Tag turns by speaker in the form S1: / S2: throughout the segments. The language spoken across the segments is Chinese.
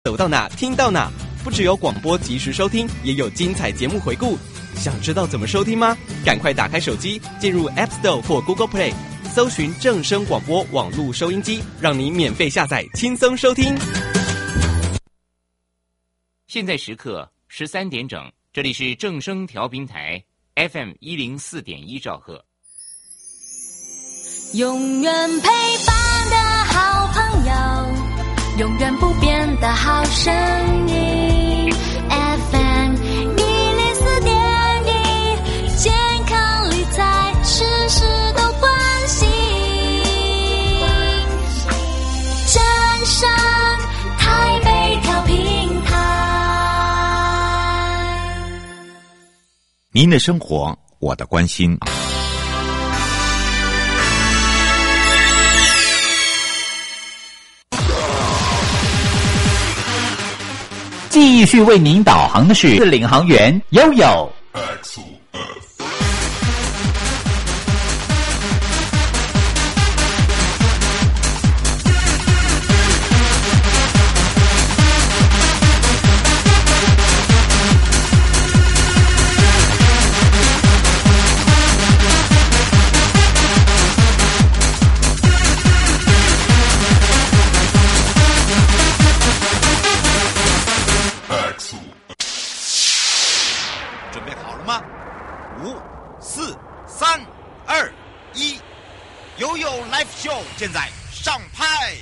S1: 走到哪听到哪。不只有广播及时收听，也有精彩节目回顾。想知道怎么收听吗？赶快打开手机，进入 App Store 或 Google Play， 搜寻正声广播网络收音机，让你免费下载，轻松收听。
S2: 现在时刻13点整，这里是正声调频台 FM 104.1兆赫。
S3: 永远陪伴的好朋友，永远不变的好声音 FM 104.1，健康理财事事都关心，正声台北调频台。
S4: 您的生活，我的关心。
S5: 继续为您导航的是领航员悠悠。
S6: 现在上拍。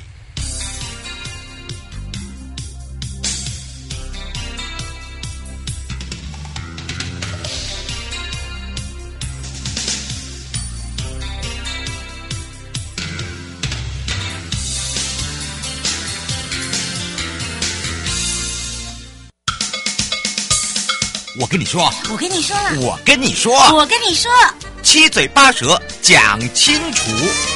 S6: 我跟你说，
S7: 我跟你说了，
S6: 我跟你说，
S7: 我跟你说，
S6: 七嘴八舌讲清楚。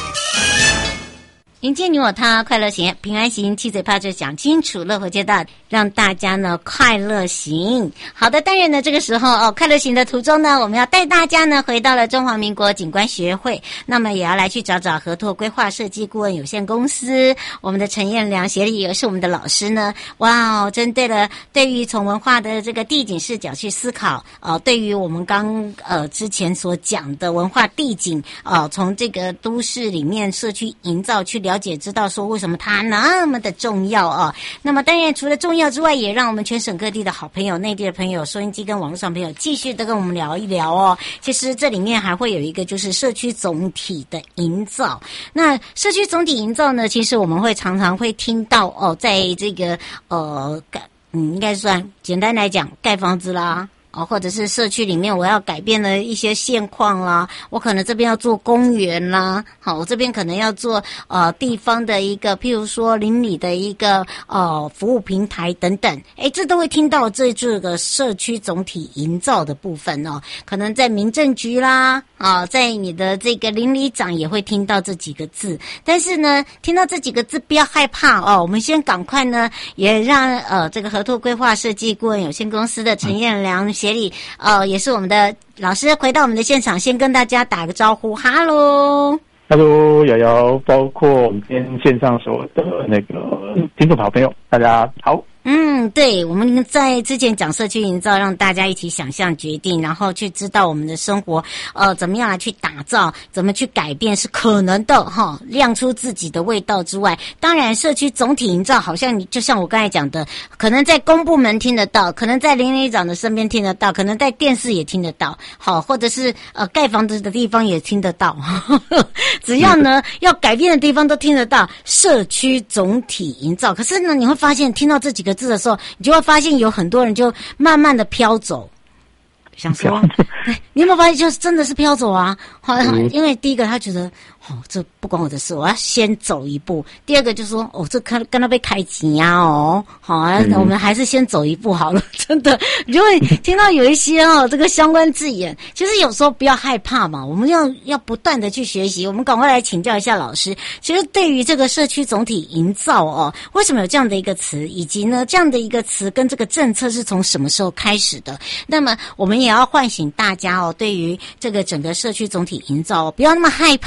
S7: 迎接你我他，快乐行，平安行，七嘴八舌讲清楚，乐活街道让大家呢快乐行。好的，当然呢这个时候快乐行的途中呢，我们要带大家呢回到了中华民国景观学会，那么也要来去找找合拓规划设计顾问有限公司，我们的陈彦良协理也是我们的老师呢。哇哦，针对了对于从文化的这个地景视角去思考，对于我们刚之前所讲的文化地景，从这个都市里面社区营造去了解，知道说为什么它那么的重要啊。那么当然除了重要之外，也让我们全省各地的好朋友、内地的朋友、收音机跟网络上朋友继续的跟我们聊一聊哦。其实这里面还会有一个就是社区总体的营造。那社区总体营造呢，其实我们会常常会听到在这个应该算简单来讲，盖房子啦。或者是社区里面我要改变的一些现况啦，我可能这边要做公园啦，好，我这边可能要做地方的一个譬如说邻里的一个服务平台等等，这都会听到这个社区总体营造的部分哦。可能在民政局啦在你的这个邻里长也会听到这几个字，但是呢听到这几个字不要害怕我们先赶快呢也让这个合拓规划设计顾问有限公司的陈彦良协理也是我们的老师回到我们的现场，先跟大家打个招呼。哈喽
S8: 瑶瑶，包括我们今天线上所有的那个听众好朋友，大家好。
S7: 对，我们在之前讲社区营造，让大家一起想象决定，然后去知道我们的生活怎么样来去打造，怎么去改变是可能的亮出自己的味道之外，当然社区总体营造好像你就像我刚才讲的，可能在公部门听得到，可能在邻里长的身边听得到，可能在电视也听得到，好，或者是盖房子的地方也听得到只要呢要改变的地方都听得到社区总体营造。可是呢你会发现听到这几个字的时候，你就会发现有很多人就慢慢的飘走，想说你有没有发现就是真的是飘走啊？因为第一个他觉得这不关我的事，我要先走一步。第二个就说这跟他被开钱呀我们还是先走一步好了。真的，你就会听到有一些这个相关字眼。其实有时候不要害怕嘛，我们要不断的去学习。我们赶快来请教一下老师。其实对于这个社区总体营造为什么有这样的一个词，以及呢这样的一个词跟这个政策是从什么时候开始的？那么我们也要唤醒大家对于这个整个社区总体营造不要那么害怕，不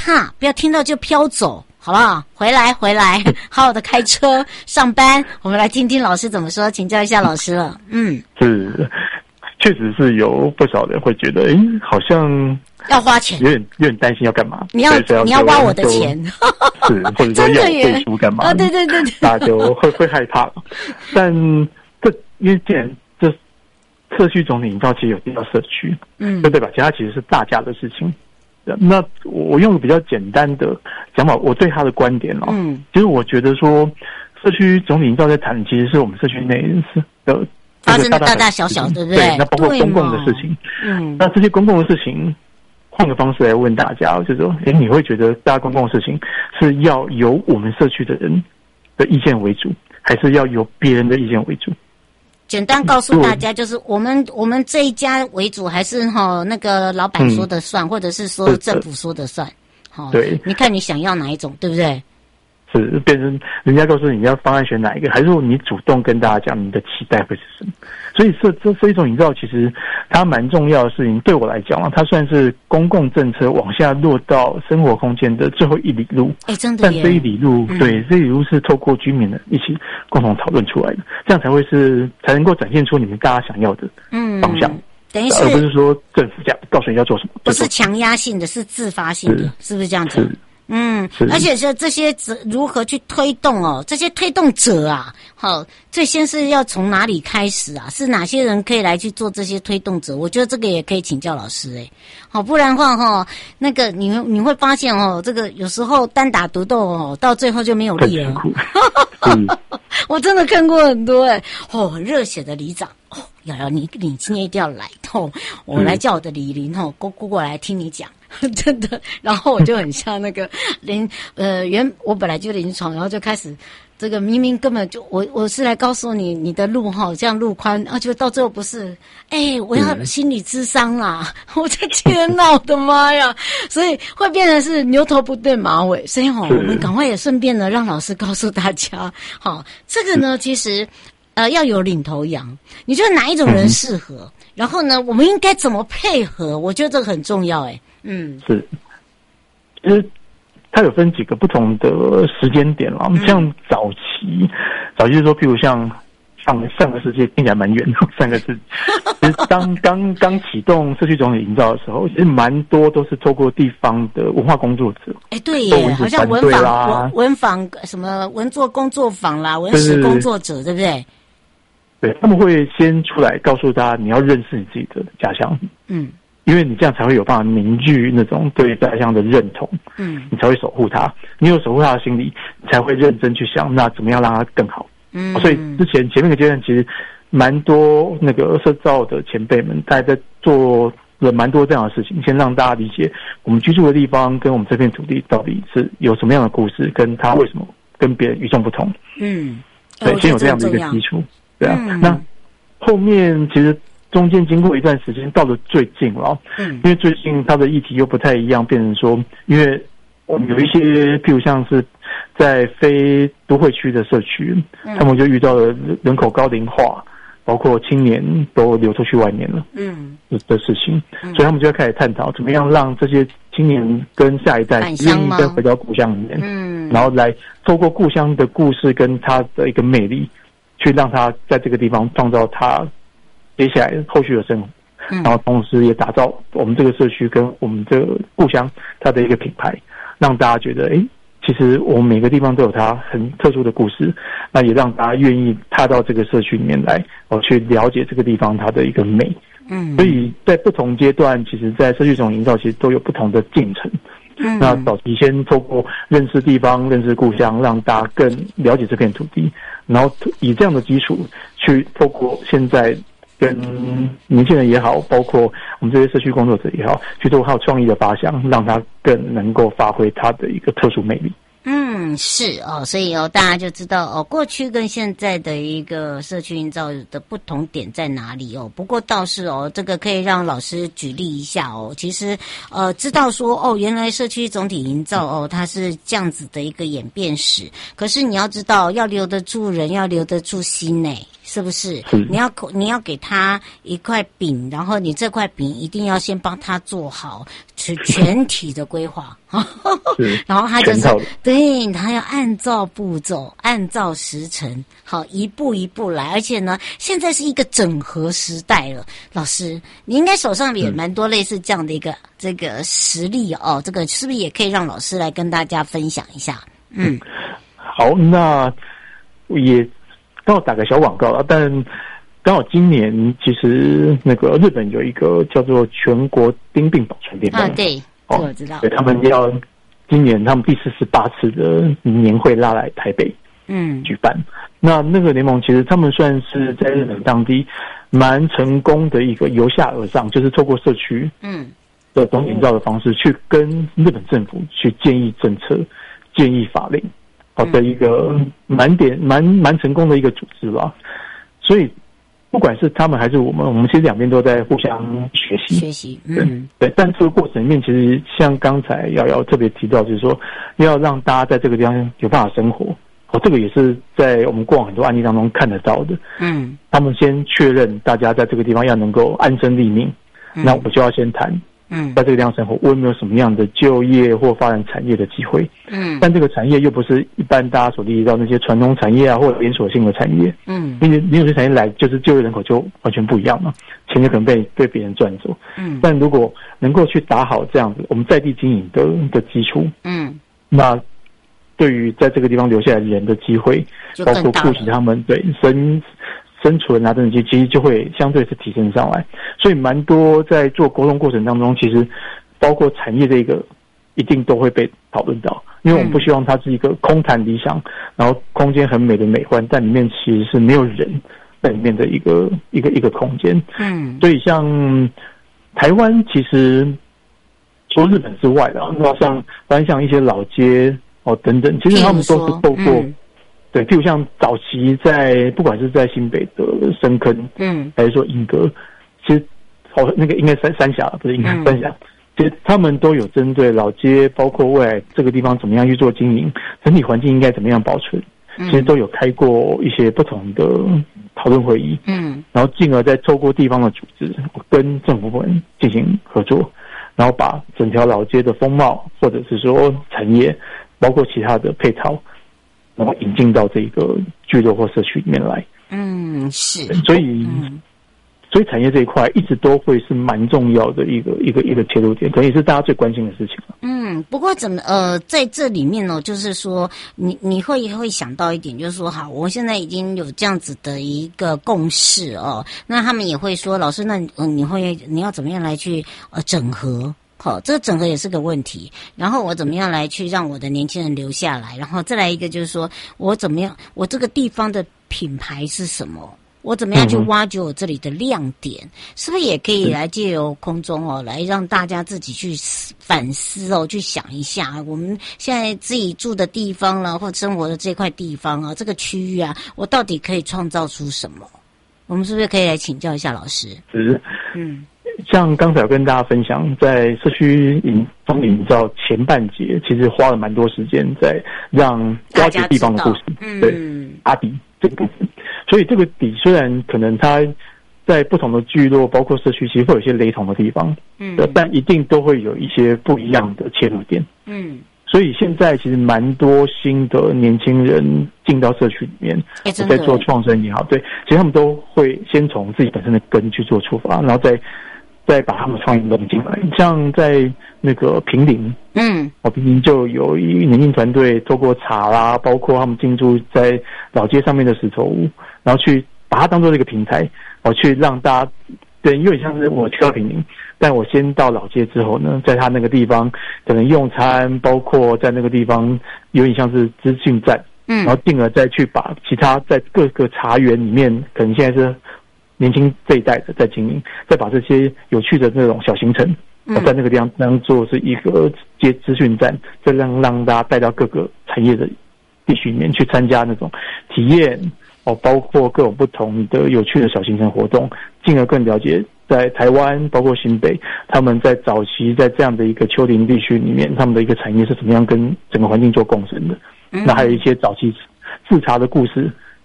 S7: 不要听到就飘走，好不好？回来，好好的开车上班。我们来听听老师怎么说，请教一下老师了。
S8: 是，确实是有不少人会觉得，好像
S7: 要花钱，
S8: 有点担心要干嘛？
S7: 你要挖我的钱，
S8: 是，或者说要背书干嘛？
S7: 对，
S8: 大家就会害怕。但因为既然这社区总体营造其实有提到社区，对吧？其实它其实是大家的事情。那我用个比较简单的讲法，我对他的观点其实我觉得说，社区总体营造在谈，其实是我们社区内的
S7: 发生的大大小小，对不对？
S8: 对，那包括公共的事情。那这些公共的事情，换个方式来问大家，就是说，你会觉得大家公共的事情是要由我们社区的人的意见为主，还是要由别人的意见为主？
S7: 简单告诉大家，就是我们这一家为主，还是那个老板说的算，或者是说政府说的算？
S8: 对，
S7: 你看你想要哪一种，对不对？
S8: 是变成人家告诉你要方案选哪一个，还是说你主动跟大家讲你的期待会是什么？所以这一种营造其实它蛮重要的事情，对我来讲它算是公共政策往下落到生活空间的最后一里路。
S7: 真的耶！
S8: 但这一里路，对，这一里路是透过居民的一起共同讨论出来的，这样才能够展现出你们大家想要的方向。
S7: 等于是，
S8: 而不是说政府告诉你要做什么，
S7: 不是强压性的，是自发性的，是不是这样子？而且是这些如何去推动这些推动者啊，最先是要从哪里开始啊？是哪些人可以来去做这些推动者？我觉得这个也可以请教老师不然的话那个你会发现这个有时候单打独斗到最后就没有力了。我真的看过很多很热血的里长瑶瑶，你今天一定要来我来叫我的李林过来听你讲。真的，然后我就很像那个我本来就临床，然后就开始这个明明根本就我是来告诉你的路这样路宽，就到最后不是我要心理咨商啦，我的天哪，我的妈呀！所以会变成是牛头不对马尾，所以我们赶快也顺便呢让老师告诉大家，这个呢其实要有领头羊，你觉得哪一种人适合？然后呢，我们应该怎么配合？我觉得这个很重要
S8: 是，其实它有分几个不同的时间点啦。像早期就是说，譬如像上个世纪听起来蛮远的，上个世纪，其实刚启动社区总体营造的时候，其实蛮多都是透过地方的文化工作者。
S7: 对耶，好像文坊什么文作工作坊啦，文史工作者，对不对？
S8: 对，他们会先出来告诉大家，你要认识你自己的家乡。因为你这样才会有办法凝聚那种对家乡的认同，你才会守护它。你有守护它的心理，你才会认真去想，那怎么样让它更好。所以前面个阶段其实蛮多那个社造的前辈们，大家在做了蛮多这样的事情，先让大家理解我们居住的地方跟我们这片土地到底是有什么样的故事，跟它为什么跟别人与众不同。对，先有这样的一个基础。对啊，那后面其实中间经过一段时间，到了最近了，因为最近它的议题又不太一样，变成说，因为我们有一些，譬如像是在非都会区的社区，他们就遇到了人口高龄化，包括青年都流出去外面了，的事情，所以他们就要开始探讨怎么样让这些青年跟下一代愿意再回到故乡里面，然后来透过故乡的故事跟它的一个魅力，去让他在这个地方创造他接下来后续的生活，然后同时也打造我们这个社区跟我们这个故乡它的一个品牌，让大家觉得其实我们每个地方都有它很特殊的故事，那也让大家愿意踏到这个社区里面来，去了解这个地方它的一个美。所以在不同阶段，其实在社区总营造其实都有不同的进程。那早期先透过认识地方、认识故乡，让大家更了解这片土地，然后以这样的基础去透过现在跟年轻人也好，包括我们这些社区工作者也好，去做好创意的发想，让它更能够发挥它的一个特殊魅力。
S7: 是所以大家就知道过去跟现在的一个社区营造的不同点在哪里不过倒是这个可以让老师举例一下其实知道说原来社区总体营造它是这样子的一个演变史，可是你要知道要留得住人，要留得住心是不是？你要给他一块饼，然后你这块饼一定要先帮他做好全体的规划，然后他就是对他要按照步骤、按照时辰，好一步一步来。而且呢，现在是一个整合时代了，老师，你应该手上也蛮多类似这样的一个这个实例哦，这个是不是也可以让老师来跟大家分享一下？
S8: 好，那也刚好打个小广告了，但刚好今年其实那个日本有一个叫做全国丁病保存联盟
S7: 对，我知道，
S8: 对，他们要今年他们第48次的年会拉来台北举办。那个联盟其实他们算是在日本当地蛮成功的一个由下而上，就是透过社区的总营造的方式去跟日本政府去建议政策、建议法令的一个蛮成功的一个组织吧。所以不管是他们还是我们其实两边都在互相学习。对。但这个过程里面，其实像刚才瑶瑶特别提到，就是说要让大家在这个地方有办法生活。这个也是在我们过往很多案例当中看得到的。他们先确认大家在这个地方要能够安身立命，那我就要先谈。在这个地方生活，我有没有什么样的就业或发展产业的机会？但这个产业又不是一般大家所理解到那些传统产业啊，或者连锁性的产业。因为连锁性产业来就是就业人口就完全不一样嘛，钱就可能被别人赚走。但如果能够去打好这样子我们在地经营的基础，那对于在这个地方留下来人的机会，包括顾及他们对生存啊等等，其实就会相对是提升上来。所以蛮多在做沟通过程当中，其实包括产业这个一定都会被讨论到，因为我们不希望它是一个空谈理想，然后空间很美的美观，但里面其实是没有人在里面的一个空间。所以像台湾其实除了日本之外的，像一些老街等等，其实他们都是透过对，譬如像早期在不管是在新北的深坑，还是说莺歌，其实那个应该三峡不是莺歌三峡，其实他们都有针对老街，包括未来这个地方怎么样去做经营，整体环境应该怎么样保存，其实都有开过一些不同的讨论会议，然后进而再透过地方的组织跟政府部门进行合作，然后把整条老街的风貌或者是说产业，包括其他的配套，然后引进到这个聚落或社区里面来。
S7: 是。
S8: 所以产业这一块一直都会是蛮重要的一个切入点，可能也是大家最关心的事情。
S7: 不过在这里面呢，就是说你会想到一点，就是说好，我现在已经有这样子的一个共识哦，那他们也会说，老师，那你要怎么样来去整合？好，这个整合也是个问题。然后我怎么样来去让我的年轻人留下来？然后再来一个就是说我怎么样，我这个地方的品牌是什么？我怎么样去挖掘我这里的亮点？是不是也可以来借由空中来让大家自己去反思去想一下，我们现在自己住的地方啦，或者生活的这块地方啊，这个区域啊，我到底可以创造出什么？我们是不是可以来请教一下老师？
S8: 像刚才有跟大家分享，在社区营造前半节，其实花了蛮多时间在让挖掘地方的故事，对，打底这个部分。所以这个底虽然可能它在不同的聚落，包括社区，其实会有一些雷同的地方，但一定都会有一些不一样的切入点。所以现在其实蛮多新的年轻人进到社区里面，在做创生也好，对，其实他们都会先从自己本身的根去做出发，然后再把他们创意弄进来。像在那个坪林，坪林就有一年轻团队透过茶啦，包括他们进驻在老街上面的石头屋，然后去把它当做一个平台，去让大家，对，有点像是我去到坪林，但我先到老街之后呢，在他那个地方可能用餐，包括在那个地方有点像是资讯站，然后进而再去把其他在各个茶园里面，可能现在是年轻这一代的在经营，再把这些有趣的那种小行程，在那个地方当做是一个接资讯站，再让大家带到各个产业的地区里面去参加那种体验，包括各种不同的有趣的小行程活动，进而更了解在台湾包括新北，他们在早期在这样的一个丘陵地区里面，他们的一个产业是怎么样跟整个环境做共生的。那还有一些早期制茶的故事，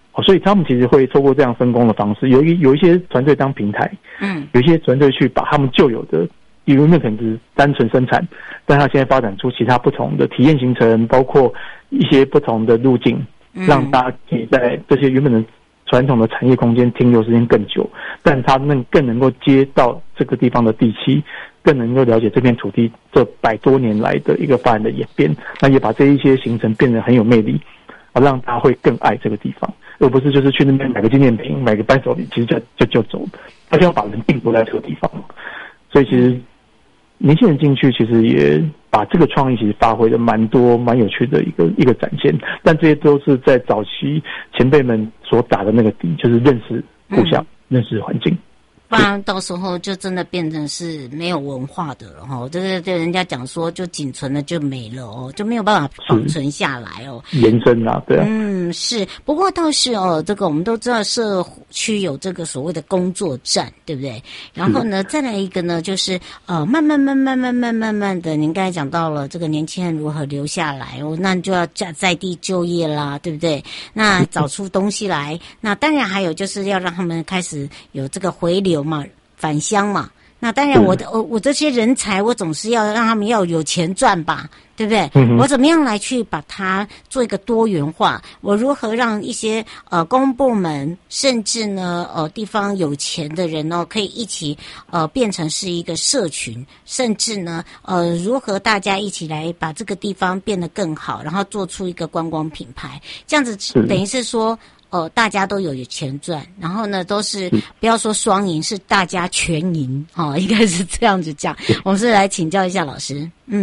S8: 所以他们其实会透过这样分工的方式，有一些团队当平台，有一些团队去把他们旧有的，原本可能只是单纯生产，但他现在发展出其他不同的体验行程，包括一些不同的路径，让大家可以在这些原本的传统的产业空间停留时间更久，但他们更能够接到这个地方的地气，更能够了解这片土地这100多年来的一个发展的演变，那也把这一些行程变得很有魅力，让大家会更爱这个地方，而不是就是去那边买个纪念品、买个伴手礼，其实就走了。他就要把人定格在这个地方，所以其实年轻人进去，其实也把这个创意其实发挥的蛮多、蛮有趣的一个展现。但这些都是在早期前辈们所打的那个底，就是认识故乡、认识环境。
S7: 不然到时候就真的变成是没有文化的了哈，这个对人家讲说就仅存的就没了哦，就没有办法保存下来哦。
S8: 延伸啊，对啊。
S7: 是。不过倒是哦，这个我们都知道社区有这个所谓的工作站，对不对？然后呢，再来一个呢，就是慢慢的，您刚才讲到了这个年轻人如何留下来哦，那你就要在地就业啦，对不对？那找出东西来，那当然还有就是要让他们开始有这个回流嘛，返乡嘛。那当然我这些人才，我总是要让他们要有钱赚吧，对不对？我怎么样来去把它做一个多元化？我如何让一些公部门，甚至呢地方有钱的人可以一起变成是一个社群，甚至呢如何大家一起来把这个地方变得更好，然后做出一个观光品牌，这样子等于是说大家都有钱赚，然后呢，都是不要说双赢，是大家全赢，应该是这样子讲。我们是来请教一下老师，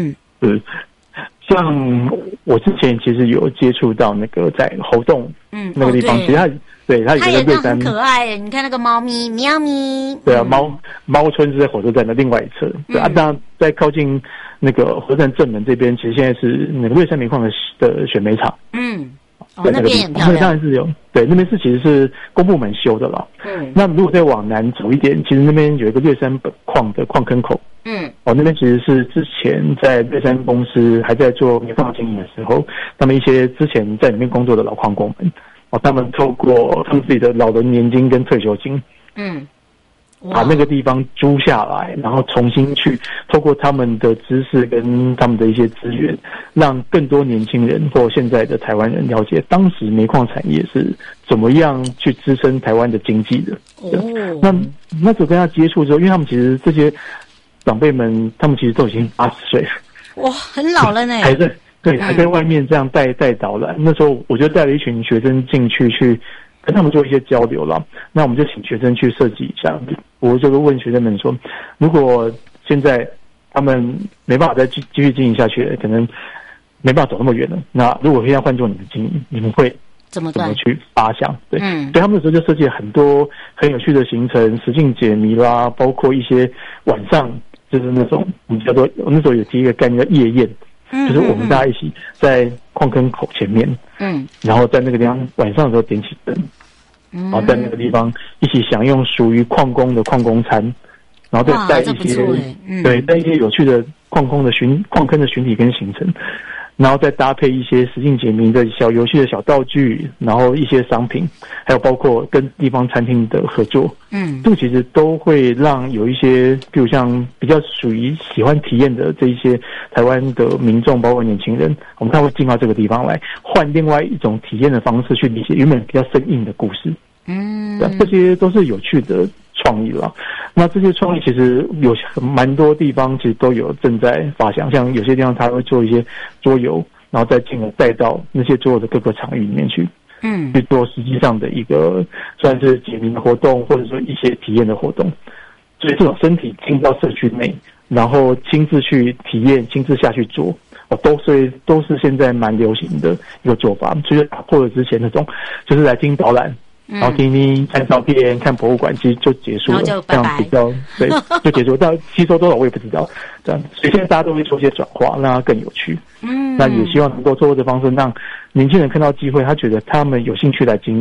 S8: 像我之前其实有接触到那个在猴洞，那个地方，其实它有一个瑞山
S7: 很可爱，你看那个猫咪喵咪，
S8: 对啊，猫村是在火车站的另外一侧，对啊，当然在靠近那个火车站正门这边，其实现在是那个瑞山煤矿的选煤厂，
S7: 那边也很漂亮。
S8: 当然是有，对，那边其实是公部门修的了。那如果再往南走一点，其实那边有一个瑞山本矿的矿坑口。那边其实是之前在瑞山公司还在做煤矿经营的时候，他们一些之前在里面工作的老矿工们，他们透过他们自己的老人年金跟退休金，把那个地方租下来，然后重新去透过他们的知识跟他们的一些资源，让更多年轻人或现在的台湾人了解当时煤矿产业是怎么样去支撑台湾的经济的。那时候跟他接触之后，因为他们其实这些长辈们，他们其实都已经80岁了，
S7: 哇，很老了呢，
S8: 还在外面这样带导览。那时候我就带了一群学生进去跟他们做一些交流了，那我们就请学生去设计一下。我就问学生们说，如果现在他们没办法再继续经营下去了，可能没办法走那么远了，那如果现在换做你们经营，你们会怎么去发想？对，所以他们那时候就设计了很多很有趣的行程，实境解谜啦，包括一些晚上就是那种我们叫做，我那时候有提一个概念叫夜宴。就是我们大家一起在矿坑口前面，然后在那个地方晚上的时候点起灯，然后在那个地方一起享用属于矿工的矿工餐，然后再带一些带一些有趣的矿坑的巡体跟行程，然后再搭配一些实境解谜的小游戏的小道具，然后一些商品，还有包括跟地方餐厅的合作，这个其实都会让有一些，比如像比较属于喜欢体验的这一些台湾的民众，包括年轻人，我们他会进到这个地方来，换另外一种体验的方式去理解原本比较生硬的故事。这些都是有趣的创意了。那这些创意其实有蛮多地方其实都有正在发想，像有些地方他会做一些桌游，然后再进而带到那些桌游的各个场域里面去，去做实际上的一个算是解谜的活动，或者说一些体验的活动。所以这种身体进到社区内，然后亲自去体验，亲自下去做，都是现在蛮流行的一个做法。所以打破了之前那种就是来听导览，然后听听看照片看博物馆，其实就结束了，这样比较对，就结束。到吸收多少我也不知道，这样，所以现在大家都会做一些转化，让它更有趣。那也希望能够透过这方式让年轻人看到机会，他觉得他们有兴趣来经营，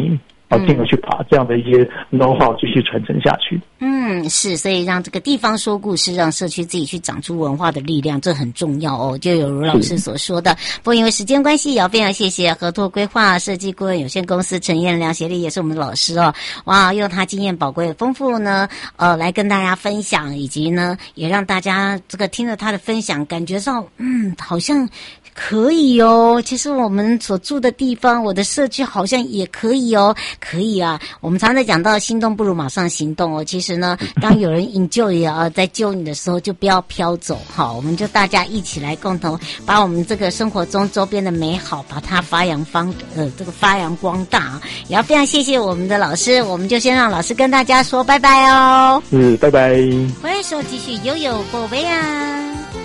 S8: 进而去把这样的一些 know-how 继续传承下去。
S7: 是，所以让这个地方说故事，让社区自己去长出文化的力量，这很重要哦。就有如老师所说的，不过因为时间关系，也要非常谢谢合拓规划设计顾问有限公司陈彦良协力，也是我们的老师哦。哇，用他经验宝贵丰富呢，来跟大家分享，以及呢，也让大家这个听了他的分享，感觉上好像可以哦。其实我们所住的地方，我的社区好像也可以哦，可以啊。我们常常讲到心动不如马上行动哦。其实呢，当有人引救你在救你的时候，就不要飘走。好，我们就大家一起来共同把我们这个生活中周边的美好，把它发扬光大。也要非常谢谢我们的老师，我们就先让老师跟大家说拜拜哦。
S8: 拜拜。
S7: 回来的时候继续悠悠宝贝啊。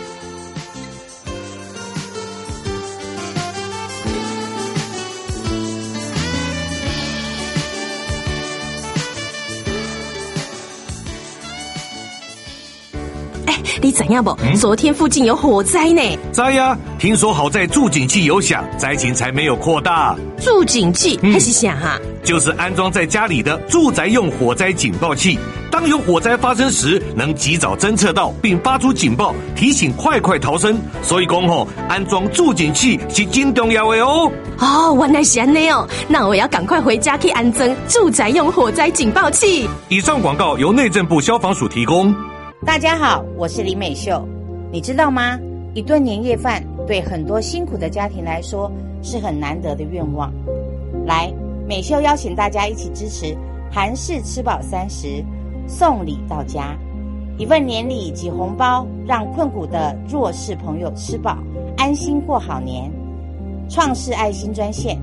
S9: 你怎样不？昨天附近有火灾呢。
S10: 灾呀！听说好在住警器有响，灾情才没有扩大。
S9: 住警器还是响啊？
S10: 就是安装在家里的住宅用火灾警报器，当有火灾发生时，能及早侦测到并发出警报，提醒快逃生。所以讲安装住警器是真重要的哦。
S9: 原来是这样哦，那我要赶快回家去安装住宅用火灾警报器。
S10: 以上广告由内政部消防署提供。
S11: 大家好，我是林美秀。你知道吗？一顿年夜饭对很多辛苦的家庭来说是很难得的愿望。来，美秀邀请大家一起支持韩式吃饱30，送礼到家，一份年礼及红包，让困苦的弱势朋友吃饱，安心过好年。创世爱心专线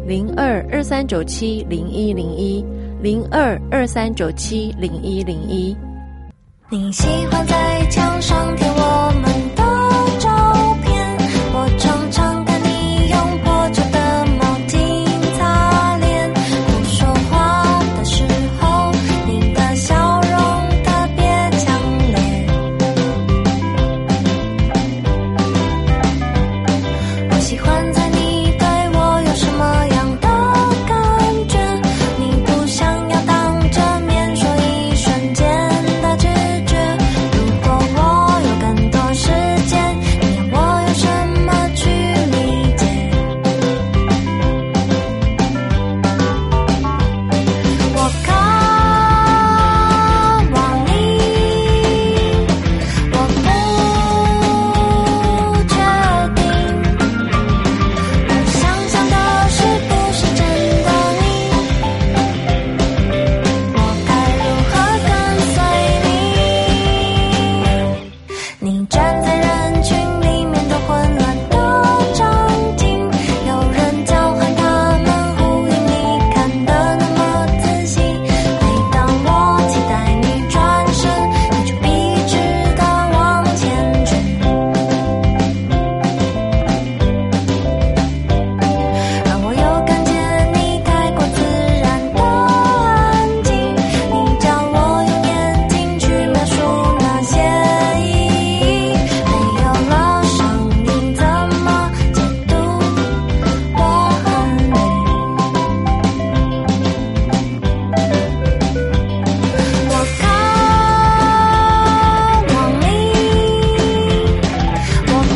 S12: 0223970101，0223970101。你喜欢在墙上贴我们的照片，我常常看你用破旧的毛巾擦脸，不说话的时候你的笑容特别强烈。我喜欢在你对我有什么样的感觉，你不想要当着面说一瞬间的直觉，如果我有更多时间，你要我用什么去理解？我渴望你，我不确定，我想象的是不是真的你，我该如何跟随你？你站在人群里面的混乱的场景，有人叫喊，他们呼应你，看得那么仔细。每当我期待你转身，你就笔直地往前去。让我又看见你太过自然的安静，你叫我用眼睛去描述那些意义，没有了声音怎么解读我和你？我渴望你，我不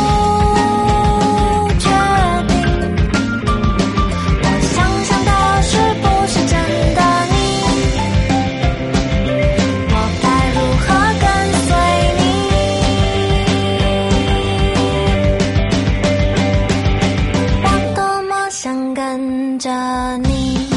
S12: 确定，我想象的是不是真的你，我该如何跟随你？我多么想跟着你。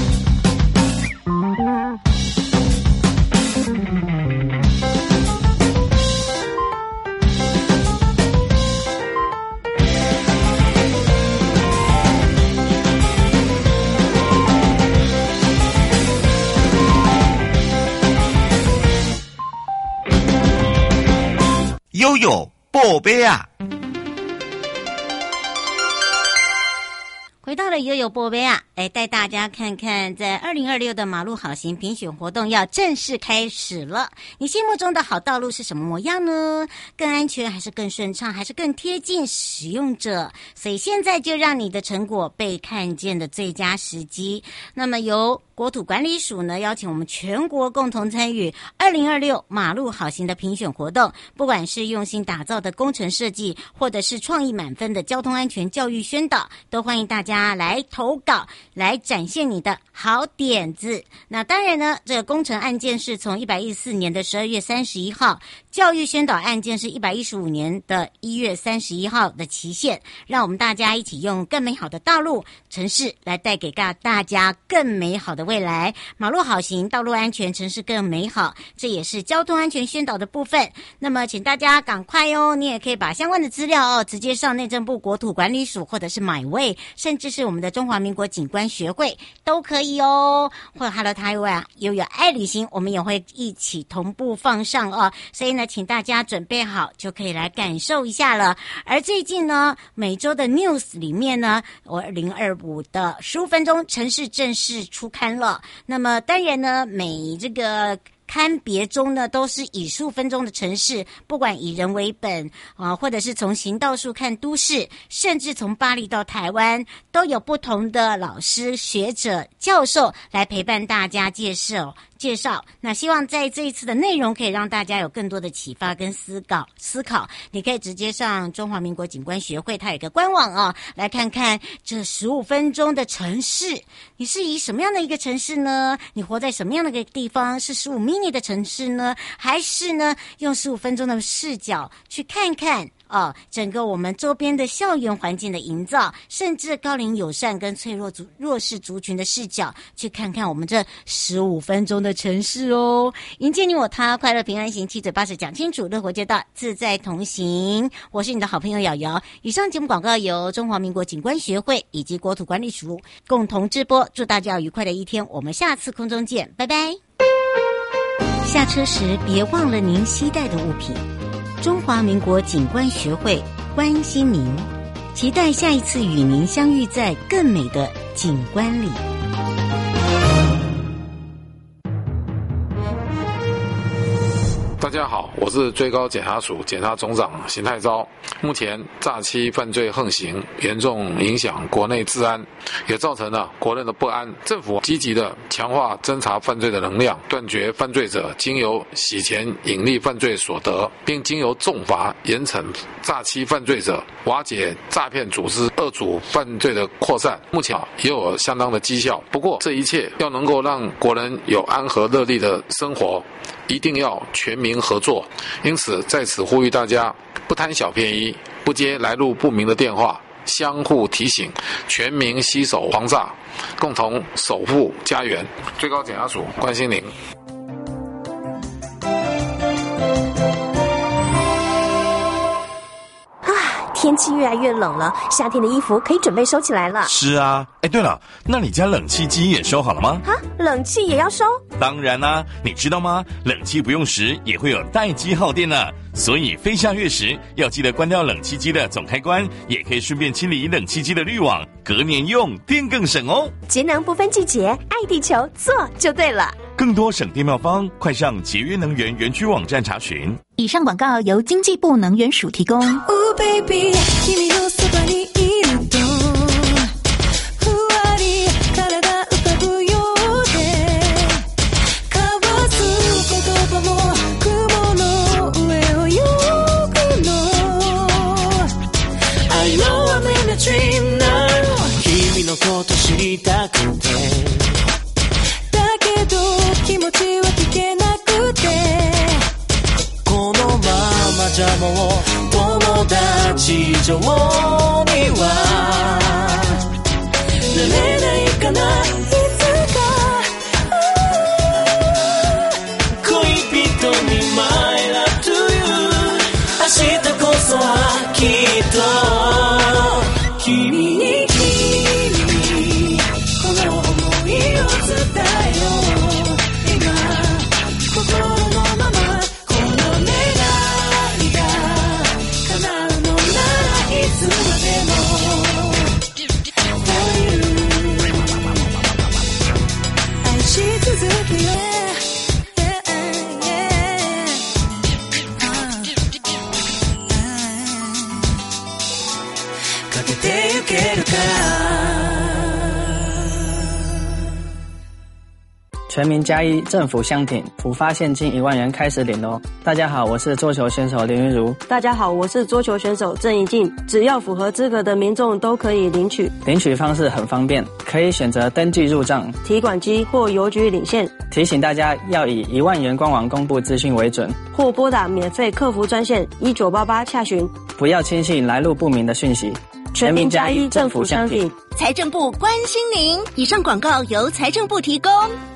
S6: 悠悠宝贝啊！
S7: 回回到了悠悠波杯啊，来带大家看看，在2026的马路好行评选活动要正式开始了。你心目中的好道路是什么模样呢？更安全还是更顺畅，还是更贴近使用者？所以现在就让你的成果被看见的最佳时机。那么由国土管理署呢邀请我们全国共同参与2026马路好行的评选活动，不管是用心打造的工程设计，或者是创意满分的交通安全教育宣导，都欢迎大家来投稿，来展现你的好点子。那当然呢，这个工程案件是从114年的12月31号，教育宣导案件是115年的1月31号的期限，让我们大家一起用更美好的道路城市来带给大家更美好的未来。马路好行，道路安全，城市更美好，这也是交通安全宣导的部分。那么请大家赶快哦，你也可以把相关的资料哦直接上内政部国土管理署，或者是MyWay，甚至是我们的中华民国景观学会都可以哦，或者 Hello 台湾悠悠爱旅行，我们也会一起同步放上哦。所以呢，请大家准备好，就可以来感受一下了。而最近呢，每周的 News 里面呢，2025的15分钟城市正式出刊了。那么当然呢，每这个刊别中呢，都是以15分钟的城市，不管以人为本或者是从行道树看都市，甚至从巴黎到台湾，都有不同的老师、学者、教授来陪伴大家介绍。那希望在这一次的内容可以让大家有更多的启发跟思考。你可以直接上中华民国景观学会，它有一个官网哦，来看看这15分钟的城市，你是以什么样的一个城市呢？你活在什么样的一个地方？是15 mini 的城市呢，还是呢用15分钟的视角去看看整个我们周边的校园环境的营造，甚至高龄友善跟脆弱势族群的视角，去看看我们这15分钟的城市哦。迎接你我他，快乐平安行，七嘴八舌讲清楚，乐活街道自在同行。我是你的好朋友瑶瑶。以上节目广告由中华民国景观学会以及国土管理署共同直播，祝大家有愉快的一天，我们下次空中见，拜拜。下车时别忘了您携带的物品。中华民国景观学会关心您，期待下一次与您相遇在更美的景观里。
S13: 大家好，我是最高检察署检察总长邢泰钊。目前诈欺犯罪横行，严重影响国内治安，也造成了国人的不安。政府积极的强化侦查犯罪的能量，断绝犯罪者经由洗钱隐匿犯罪所得，并经由重罚严惩诈欺犯罪者，瓦解诈骗组织恶阻犯罪的扩散。目前也有相当的绩效。不过这一切要能够让国人有安和乐利的生活，一定要全民合作。因此在此呼吁大家，不贪小便宜，不接来路不明的电话，相互提醒，全民携手防诈，共同守护家园。最高检察署关心您。
S9: 天气越来越冷了，夏天的衣服可以准备收起来了。
S14: 是啊，对了，那你家冷气机也收好了吗？
S9: 啊，冷气也要收？
S14: 当然啦，你知道吗？冷气不用时也会有待机耗电呢，所以非下月时要记得关掉冷气机的总开关，也可以顺便清理冷气机的滤网，隔年用电更省哦。
S9: 节能不分季节，爱地球做就对了。
S14: 更多省电妙方，快上节约能源园区网站查询。
S15: 以上广告由经济部能源署提供。
S12: Oh baby, 君のそばにいるとふわり体浮かぶようで交わす言葉も雲の上を行くの I know I'm in a dream now 君のこと知りたくてだけど気持ちは聞けなくてこのままじゃもう友達上にはなれないかないつか恋人に My love to you 明日こそはきっと君にこの想いを伝えよう今心のままこの願いが叶うのならいつまで
S16: 全民加一，政府相挺，普发现金1万元开始领哦。大家好，我是桌球选手林云如。
S17: 大家好，我是桌球选手郑怡静。只要符合资格的民众都可以领取。
S16: 领取方式很方便，可以选择登记入账、
S17: 提款机或邮局领现。
S16: 提醒大家要以1万元官网公布资讯为准，
S17: 或拨打免费客服专线1988洽询。
S16: 不要轻信来路不明的讯息。全民加一，政府相挺。
S15: 财政部关心您。以上广告由财政部提供。